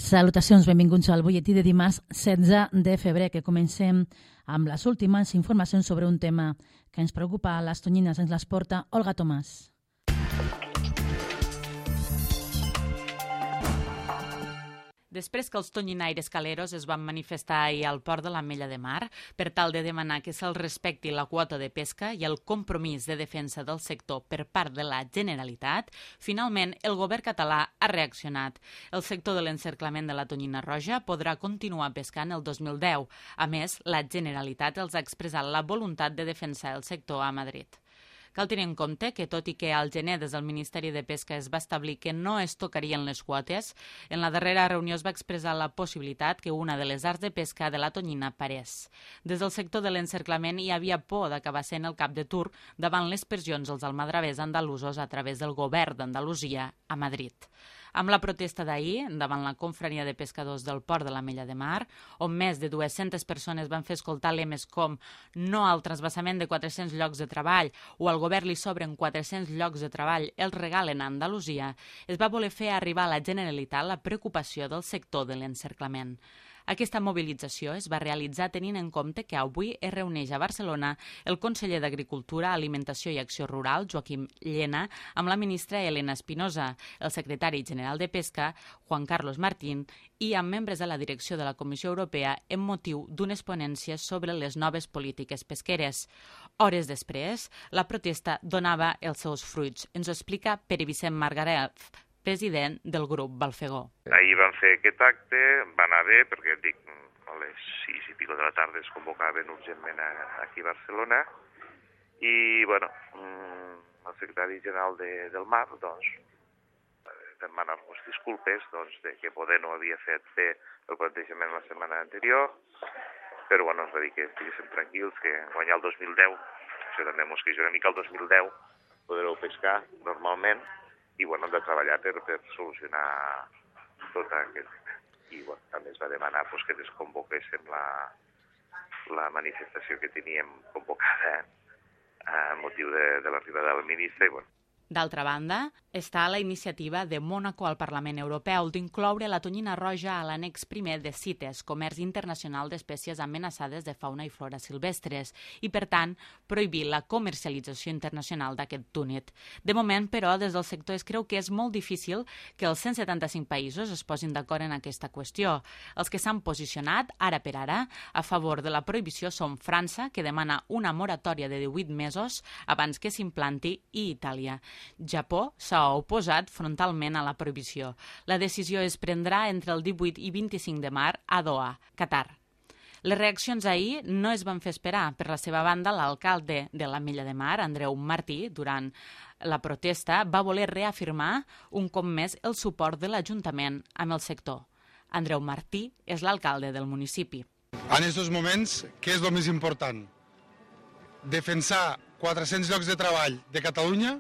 Salutacions, benvinguts al butlletí de dimarts 16 de febrer, que comencem amb les últimes informacions sobre un tema que ens preocupa a les Tonyines. Ens les porta Olga Tomàs. Després que els tonyinaires caleros es van manifestar ahir al port de l'Ametlla de Mar per tal de demanar que se'ls respecti la quota de pesca i el compromís de defensa del sector per part de la Generalitat, finalment el govern català ha reaccionat. El sector de l'encerclament de la tonyina roja podrà continuar pescant el 2010. A més, la Generalitat els ha expressat la voluntat de defensar el sector a Madrid. Cal tenir en compte que, tot i que al gener des del Ministeri de Pesca es va establir que no es tocarien les quotes, en la darrera reunió es va expressar la possibilitat que una de les arts de pesca de la tonyina parés. Des del sector de l'encerclament hi havia por d'acabar sent el cap de turc davant les pressions als almadravers andalusos a través del govern d'Andalusia a Madrid. Amb la protesta d'ahir, davant la confraria de pescadors del port de l'Ametlla de Mar, on més de 200 persones van fer escoltar lemes com no al transvasament de 400 llocs de treball o al govern li sobren 400 llocs de treball, els regalen a Andalusia, es va voler fer arribar a la Generalitat la preocupació del sector de l'encerclament. Aquesta mobilització es va realitzar tenint en compte que avui es reuneix a Barcelona el conseller d'Agricultura, Alimentació i Acció Rural, Joaquim Llena, amb la ministra Elena Espinosa, el secretari general de Pesca, Juan Carlos Martín, i amb membres de la direcció de la Comissió Europea en motiu d'unes ponències sobre les noves polítiques pesqueres. Hores després, la protesta donava els seus fruits. Ens ho explica Pere Vicent Margaret, president del grup Balfegó. Ahir vam fer aquest acte, va anar bé, perquè dic, a les 6 i pico de la tarda es convocaven urgentment aquí a Barcelona, i bueno, el secretari general del Mar doncs, demanar-nos disculpes de que poder no havia fet bé el plantejament la setmana anterior, però bueno, ens va dir que estiguéssim tranquils, que guanyar el 2010, això també mos queixa una mica el 2010, podreu pescar normalment, i bueno, hem de treballar per solucionar tot aquest tema. I bueno, també es va demanar que desconvoquéssim la manifestació que teníem convocada a motiu de l'arribada del ministre. I bueno. D'altra banda, està la iniciativa de Mònaco al Parlament Europeu d'incloure la tonyina roja a l'annex primer de CITES, Comerç Internacional d'Espècies Amenaçades de Fauna i Flora Silvestres, i, per tant, prohibir la comercialització internacional d'aquest túnid. De moment, però, des del sector es creu que és molt difícil que els 175 països es posin d'acord en aquesta qüestió. Els que s'han posicionat, ara per ara, a favor de la prohibició són França, que demana una moratòria de 18 mesos abans que s'implanti, i Itàlia. Japó s'ha oposat frontalment a la prohibició. La decisió es prendrà entre el 18 i 25 de març a Doha, Qatar. Les reaccions ahir no es van fer esperar. Per la seva banda, l'alcalde de l'Ametlla de Mar, Andreu Martí, durant la protesta, va voler reafirmar un cop més el suport de l'Ajuntament amb el sector. Andreu Martí és l'alcalde del municipi. En aquests moments, què és el més important? Defensar 400 llocs de treball de Catalunya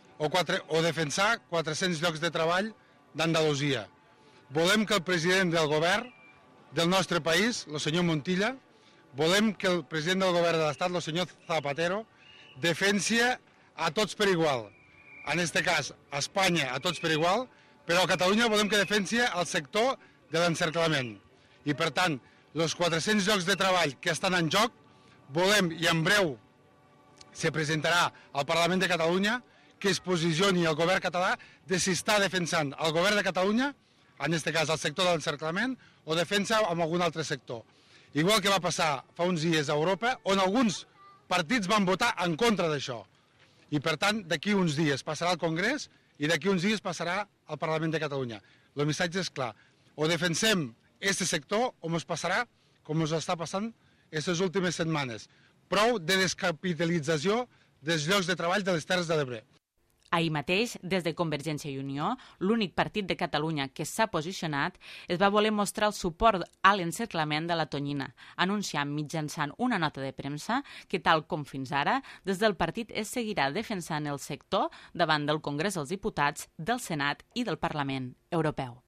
o defensar 400 llocs de treball d'Andalusia. Volem que el president del govern del nostre país, el senyor Montilla, volem que el president del govern de l'Estat, el senyor Zapatero, defensi a tots per igual. En aquest cas, a Espanya a tots per igual, però a Catalunya volem que defensi el sector de l'encerclament. I per tant, els 400 llocs de treball que estan en joc, volem, i en breu se presentarà al Parlament de Catalunya, que es posicioni el govern català de si està defensant el govern de Catalunya, en aquest cas el sector de l'encerclament, o defensa amb algun altre sector. Igual que va passar fa uns dies a Europa, on alguns partits van votar en contra d'això. I per tant, d'aquí uns dies passarà al Congrés i d'aquí uns dies passarà al Parlament de Catalunya. El missatge és clar. O defensem aquest sector o ens passarà com ens està passant aquestes últimes setmanes. Prou de descapitalització dels llocs de treball de les Terres de l'Ebre. Ahir mateix, des de Convergència i Unió, l'únic partit de Catalunya que s'ha posicionat, es va voler mostrar el suport a l'encerclament de la tonyina, anunciant mitjançant una nota de premsa que, tal com fins ara, des del partit es seguirà defensant el sector davant del Congrés dels Diputats, del Senat i del Parlament Europeu.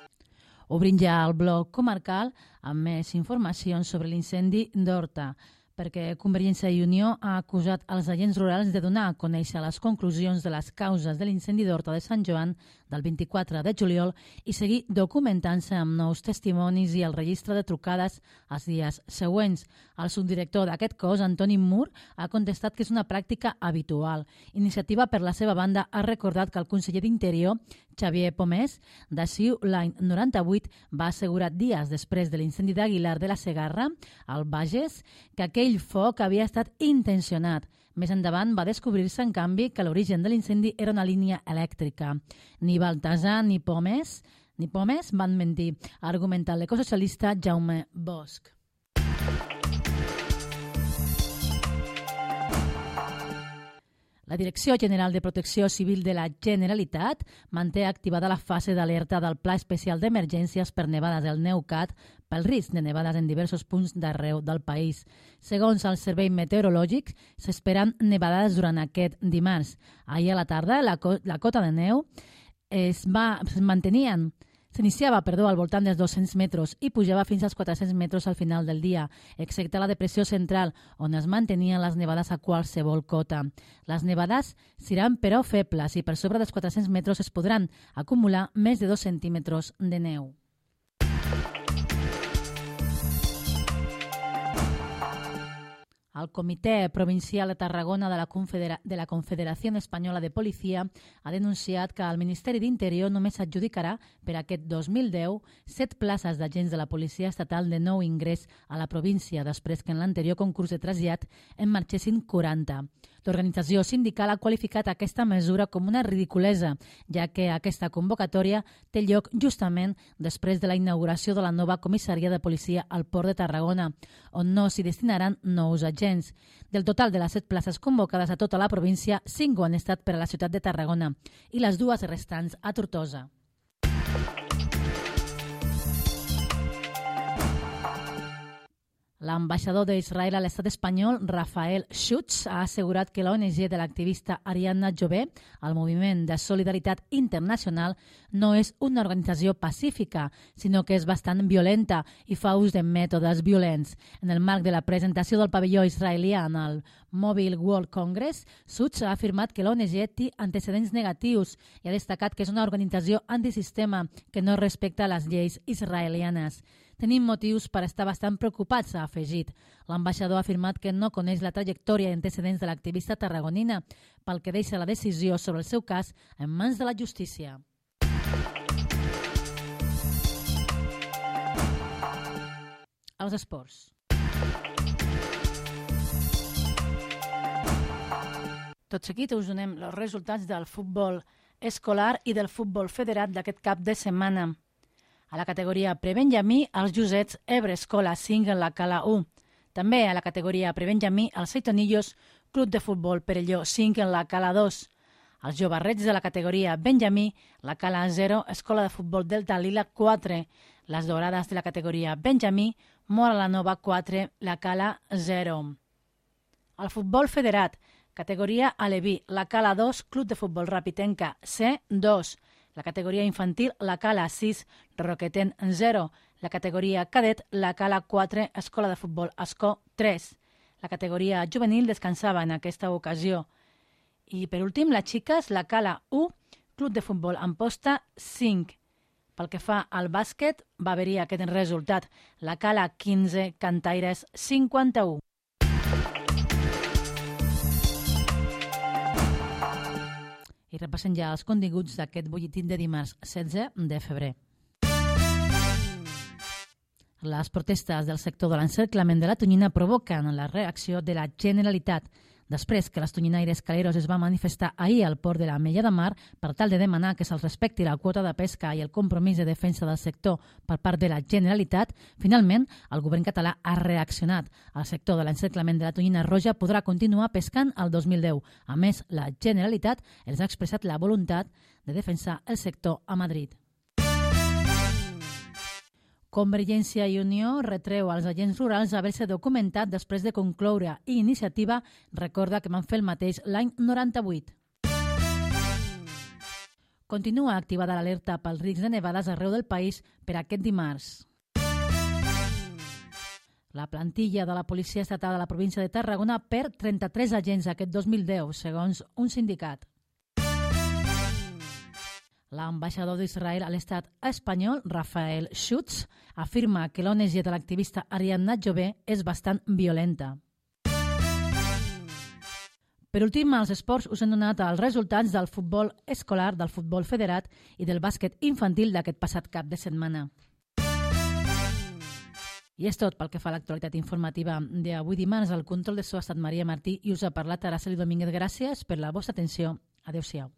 Obrim ja el bloc comarcal amb més informacions sobre l'incendi d'Horta. perquè Convergència i Unió ha acusat els agents rurals de donar a conèixer les conclusions de les causes de l'incendi d'Horta de Sant Joan del 24 de juliol i seguir documentant-se amb nous testimonis i el registre de trucades els dies següents. El subdirector d'aquest cos, Antoni Mur, ha contestat que és una pràctica habitual. Iniciativa, per la seva banda, ha recordat que el conseller d'Interior, Xavier Pomés, de CiU l'any 98, va assegurar dies després de l'incendi d'Aguilar de la Segarra, al Bages, que aquell foc havia estat intencionat. Més endavant va descobrir-se, en canvi, que l'origen de l'incendi era una línia elèctrica. Ni Baltasar ni Pomés van mentir, ha argumentat l'ecosocialista Jaume Bosch. La Direcció General de Protecció Civil de la Generalitat manté activada la fase d'alerta del Pla Especial d'Emergències per nevades del NEUCAT pel risc de nevades en diversos punts d'arreu del país. Segons el Servei Meteorològic, s'esperen nevades durant aquest dimarts. Ahir a la tarda, la cota de neu s'iniciava al voltant dels 200 metres i pujava fins als 400 metres al final del dia, excepte la depressió central, on es mantenien les nevades a qualsevol cota. Les nevades seran, però, febles i per sobre dels 400 metres es podran acumular més de 2 centímetres de neu. El Comitè Provincial de Tarragona de la Confederació Espanyola de Policia ha denunciat que el Ministeri d'Interior només adjudicarà per aquest 2010 7 places d'agents de la Policia Estatal de nou ingrés a la província, després que en l'anterior concurs de trasllat en marxessin 40. L'organització sindical ha qualificat aquesta mesura com una ridiculesa, ja que aquesta convocatòria té lloc justament després de la inauguració de la nova comissaria de policia al Port de Tarragona, on no s'hi destinaran nous agents. Del total de les 7 places convocades a tota la província, 5 han estat per a la ciutat de Tarragona i les 2 restants a Tortosa. L'ambaixador d'Israel a l'estat espanyol, Rafael Schutz, ha assegurat que l'ONG de l'activista Ariadna Jové, el Moviment de Solidaritat Internacional, no és una organització pacífica, sinó que és bastant violenta i fa ús de mètodes violents. En el marc de la presentació del pavelló israelià en el Mobile World Congress, Schutz ha afirmat que l'ONG té antecedents negatius i ha destacat que és una organització antisistema que no respecta les lleis israelianes. Tenim motius per estar bastant preocupats, ha afegit. L'ambaixador ha afirmat que no coneix la trajectòria i antecedents de l'activista tarragonina, pel que deixa la decisió sobre el seu cas en mans de la justícia. Els esports. Tot seguit us donem els resultats del futbol escolar i del futbol federat d'aquest cap de setmana. A la categoria prebenjamí, els Josets Ebre Escola 5 en la Cala 1. També a la categoria prebenjamí, els Seitonillos Club de Futbol Perelló 5 en la Cala 2. Els Jovarrets de la categoria Benjamí, la Cala 0, Escola de Futbol Delta Lila 4. Les Dorades de la categoria Benjamí, Mora la Nova 4, la Cala 0. El futbol federat, categoria Aleví, la Cala 2, Club de Futbol Rapitenca C2. La categoria infantil, la Cala 6, Roqueten 0. La categoria cadet, la Cala 4, Escola de Futbol Ascó 3. La categoria juvenil descansava en aquesta ocasió. I per últim, les xiques, la Cala 1, Club de Futbol Amposta 5. Pel que fa al bàsquet, va haver-hi aquest resultat. La Cala 15, Cantaires 51. I repassem ja els continguts d'aquest butlletí de dimarts 16 de febrer. Les protestes del sector de l'encerclament de la Tonyina provoquen la reacció de la Generalitat. Després que les tonyinaires caleros es va manifestar ahir al port de la Mella de Mar per tal de demanar que se'ls respecti la quota de pesca i el compromís de defensa del sector per part de la Generalitat, finalment el govern català ha reaccionat. El sector de l'encerclament de la tonyina roja podrà continuar pescant el 2010. A més, la Generalitat els ha expressat la voluntat de defensar el sector a Madrid. Convergència i Unió retreu als agents rurals haver-se documentat després de concloure i Iniciativa recorda que van fer el mateix l'any 98. Continua activada l'alerta pel risc de nevades arreu del país per aquest dimarts. La plantilla de la Policia Estatal de la província de Tarragona perd 33 agents aquest 2010, segons un sindicat. L'ambaixador d'Israel a l'estat espanyol, Rafael Schutz, afirma que l'ONG de l'activista Ariadna Jové és bastant violenta. Per últim, als esports us hem donat els resultats del futbol escolar, del futbol federat i del bàsquet infantil d'aquest passat cap de setmana. I és tot pel que fa a l'actualitat informativa d'avui dimarts. Al control de so ha estat Maria Martí i us ha parlat Araceli Domínguez. Gràcies per la vostra atenció. Adéu-siau.